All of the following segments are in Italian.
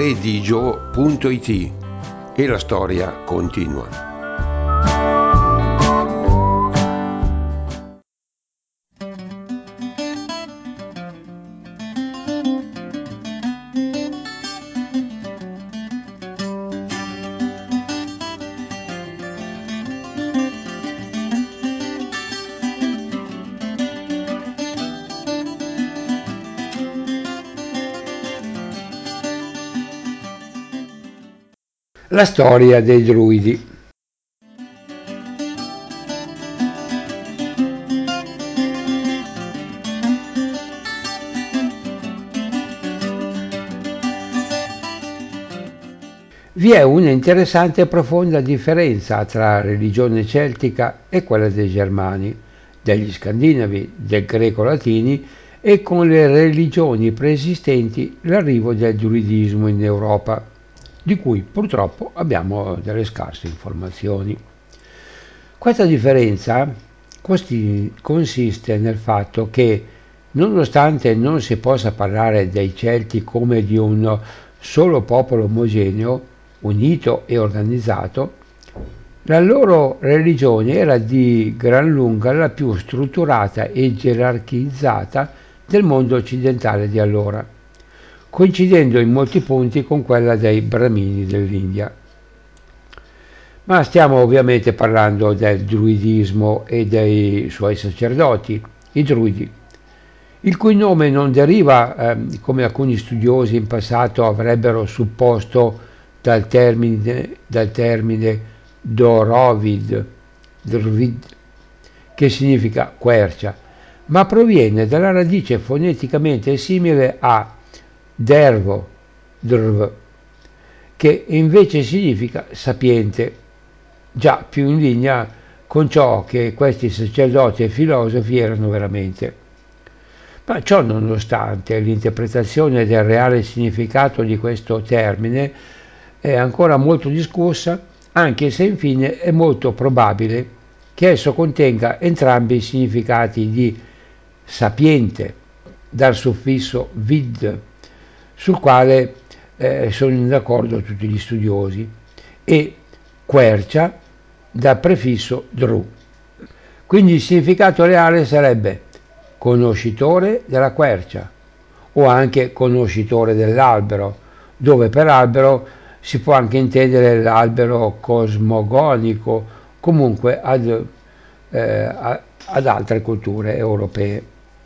religio.it e la storia continua. La storia dei druidi. Vi è una interessante e profonda differenza tra la religione celtica e quella dei Germani, degli Scandinavi, dei Greco-Latini e con le religioni preesistenti l'arrivo del druidismo in Europa, di cui purtroppo abbiamo delle scarse informazioni. Questa differenza consiste nel fatto che, nonostante non si possa parlare dei Celti come di un solo popolo omogeneo, unito e organizzato, la loro religione era di gran lunga la più strutturata e gerarchizzata del mondo occidentale di allora, coincidendo in molti punti con quella dei Brahmini dell'India. Ma stiamo ovviamente parlando del druidismo e dei suoi sacerdoti, i druidi, il cui nome non deriva, come alcuni studiosi in passato avrebbero supposto, dal termine Dorovid, che significa quercia, ma proviene dalla radice foneticamente simile a dervo, drv, che invece significa sapiente, già più in linea con ciò che questi sacerdoti e filosofi erano veramente. Ma ciò nonostante, l'interpretazione del reale significato di questo termine è ancora molto discussa, anche se infine è molto probabile che esso contenga entrambi i significati di sapiente, dal suffisso vid, sul quale sono in accordo tutti gli studiosi, e quercia, dal prefisso dru. Quindi il significato reale sarebbe conoscitore della quercia o anche conoscitore dell'albero, dove per albero si può anche intendere l'albero cosmogonico, comunque ad altre culture europee.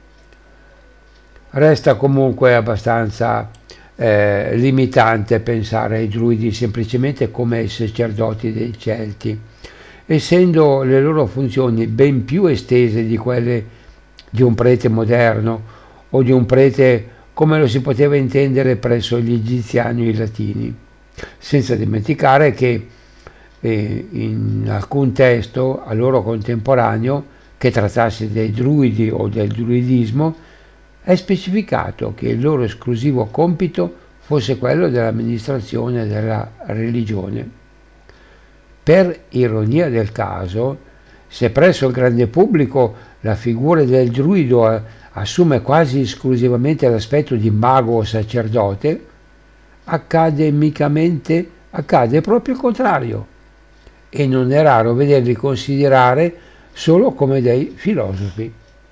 Resta comunque abbastanza limitante pensare ai druidi semplicemente come ai sacerdoti dei Celti, essendo le loro funzioni ben più estese di quelle di un prete moderno o di un prete come lo si poteva intendere presso gli egiziani o i latini, senza dimenticare che in alcun testo a loro contemporaneo che trattasse dei druidi o del druidismo è specificato che il loro esclusivo compito fosse quello dell'amministrazione della religione. Per ironia del caso, se presso il grande pubblico la figura del druido assume quasi esclusivamente l'aspetto di mago o sacerdote, accademicamente accade proprio il contrario, e non è raro vederli considerare solo come dei filosofi.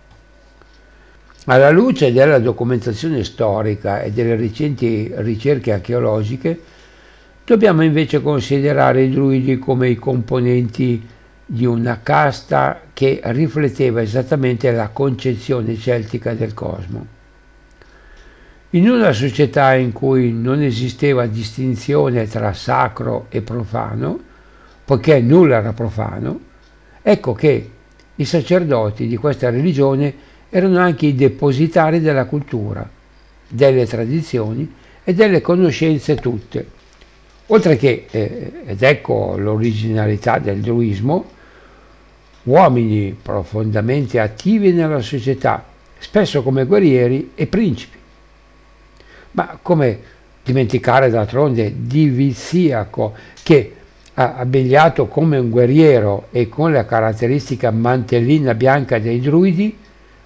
Alla luce della documentazione storica e delle recenti ricerche archeologiche, dobbiamo invece considerare i druidi come i componenti di una casta che rifletteva esattamente la concezione celtica del cosmo. In una società in cui non esisteva distinzione tra sacro e profano, poiché nulla era profano, ecco che i sacerdoti di questa religione erano anche i depositari della cultura, delle tradizioni e delle conoscenze tutte. Oltre che, ed ecco l'originalità del druismo, uomini profondamente attivi nella società, spesso come guerrieri e principi. Ma come dimenticare d'altronde Diviziaco, che abbigliato come un guerriero e con la caratteristica mantellina bianca dei druidi,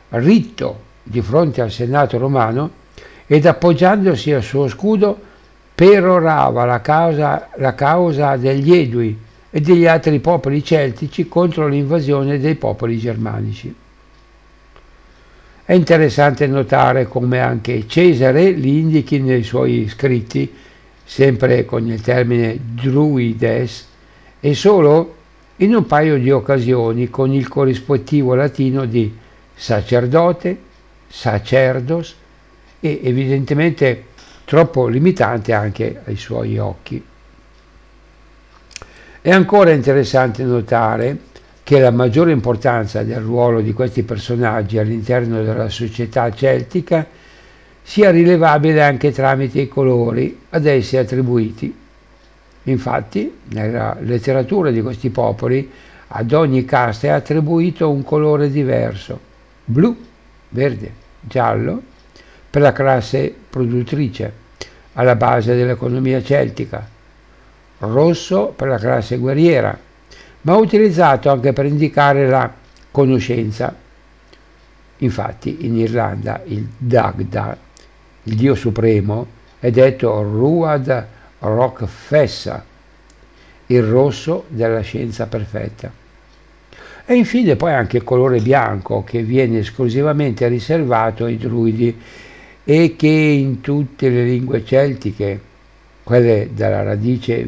ritto di fronte al Senato romano ed appoggiandosi al suo scudo perorava la causa degli Edui e degli altri popoli celtici contro l'invasione dei popoli germanici. È interessante notare come anche Cesare li indichi nei suoi scritti, sempre con il termine druides, e solo in un paio di occasioni con il corrispettivo latino di sacerdote, sacerdos, e evidentemente troppo limitante anche ai suoi occhi. È ancora interessante notare che la maggiore importanza del ruolo di questi personaggi all'interno della società celtica sia rilevabile anche tramite i colori ad essi attribuiti. Infatti, nella letteratura di questi popoli, ad ogni casta è attribuito un colore diverso: blu, verde, giallo, per la classe produttrice, alla base dell'economia celtica, rosso per la classe guerriera, ma utilizzato anche per indicare la conoscenza. Infatti in Irlanda il Dagda, il dio supremo, è detto Ruad Rockfessa, il rosso della scienza perfetta. E infine poi anche il colore bianco, che viene esclusivamente riservato ai druidi e che in tutte le lingue celtiche, quelle dalla radice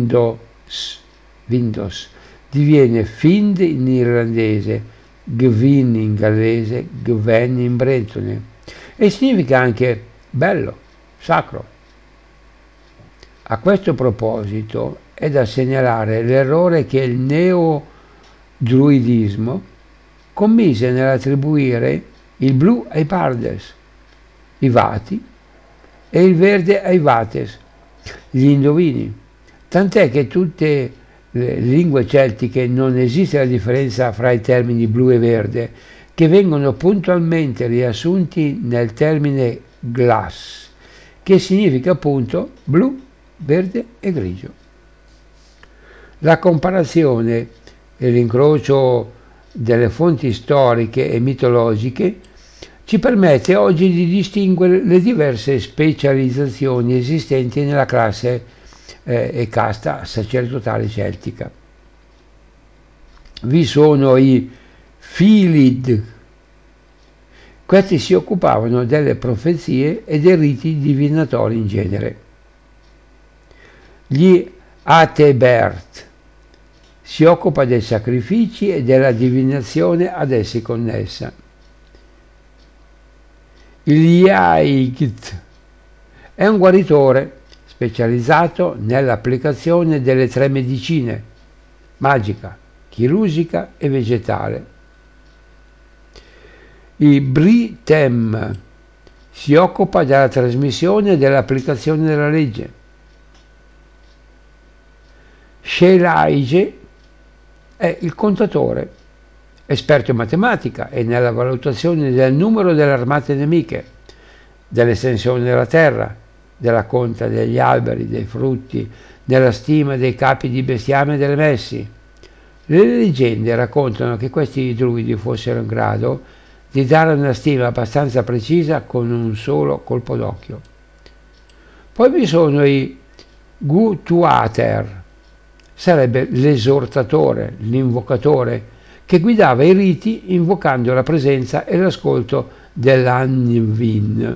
Windos, diviene Find in irlandese, Gwyn in gallese, Gwen in bretone, e significa anche bello, sacro. A questo proposito è da segnalare l'errore che il neo-druidismo commise nell'attribuire il blu ai Pardes, i Vati, e il verde ai Vates, gli Indovini, tant'è che tutte le lingue celtiche non esiste la differenza fra i termini blu e verde, che vengono puntualmente riassunti nel termine glass, che significa appunto blu, verde e grigio. La comparazione e l'incrocio delle fonti storiche e mitologiche ci permette oggi di distinguere le diverse specializzazioni esistenti nella classe e casta sacerdotale celtica. Vi sono i Filid. Questi si occupavano delle profezie e dei riti divinatori in genere. Gli Atebert si occupa dei sacrifici e della divinazione ad essi connessa. Il Yaigt è un guaritore specializzato nell'applicazione delle tre medicine: magica, chirurgica e vegetale. Il Britem si occupa della trasmissione e dell'applicazione della legge. Shelaige è il contatore, esperto in matematica e nella valutazione del numero delle armate nemiche, dell'estensione della terra, della conta degli alberi, dei frutti, della stima dei capi di bestiame e delle messi. Le leggende raccontano che questi druidi fossero in grado di dare una stima abbastanza precisa con un solo colpo d'occhio. Poi vi sono i Gutuater, sarebbe l'esortatore, l'invocatore, che guidava i riti invocando la presenza e l'ascolto dell'Anvin.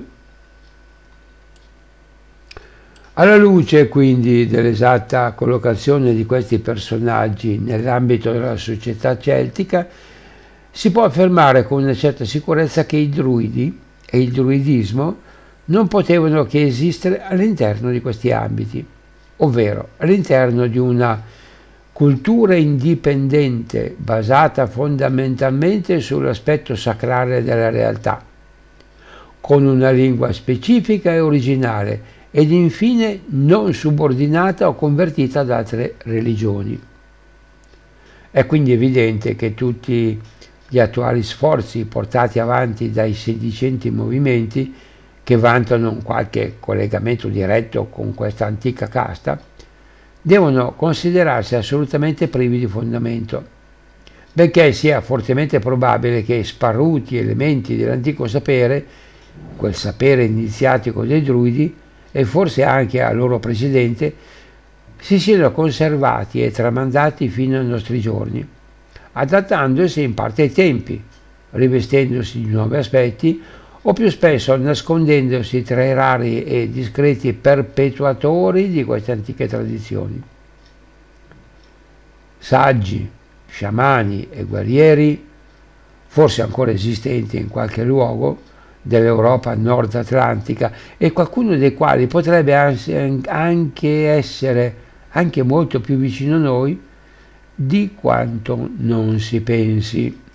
Alla luce quindi dell'esatta collocazione di questi personaggi nell'ambito della società celtica, si può affermare con una certa sicurezza che i druidi e il druidismo non potevano che esistere all'interno di questi ambiti, ovvero all'interno di una cultura indipendente basata fondamentalmente sull'aspetto sacrale della realtà, con una lingua specifica e originale, ed infine non subordinata o convertita ad altre religioni. È quindi evidente che tutti gli attuali sforzi portati avanti dai sedicenti movimenti, che vantano un qualche collegamento diretto con questa antica casta, devono considerarsi assolutamente privi di fondamento, benché sia fortemente probabile che sparruti elementi dell'antico sapere, quel sapere iniziatico dei druidi, e forse anche al loro presidente si siano conservati e tramandati fino ai nostri giorni, adattandosi in parte ai tempi, rivestendosi di nuovi aspetti o più spesso nascondendosi tra i rari e discreti perpetuatori di queste antiche tradizioni. Saggi, sciamani e guerrieri, forse ancora esistenti in qualche luogo dell'Europa nord atlantica, e qualcuno dei quali potrebbe anche essere anche molto più vicino a noi di quanto non si pensi.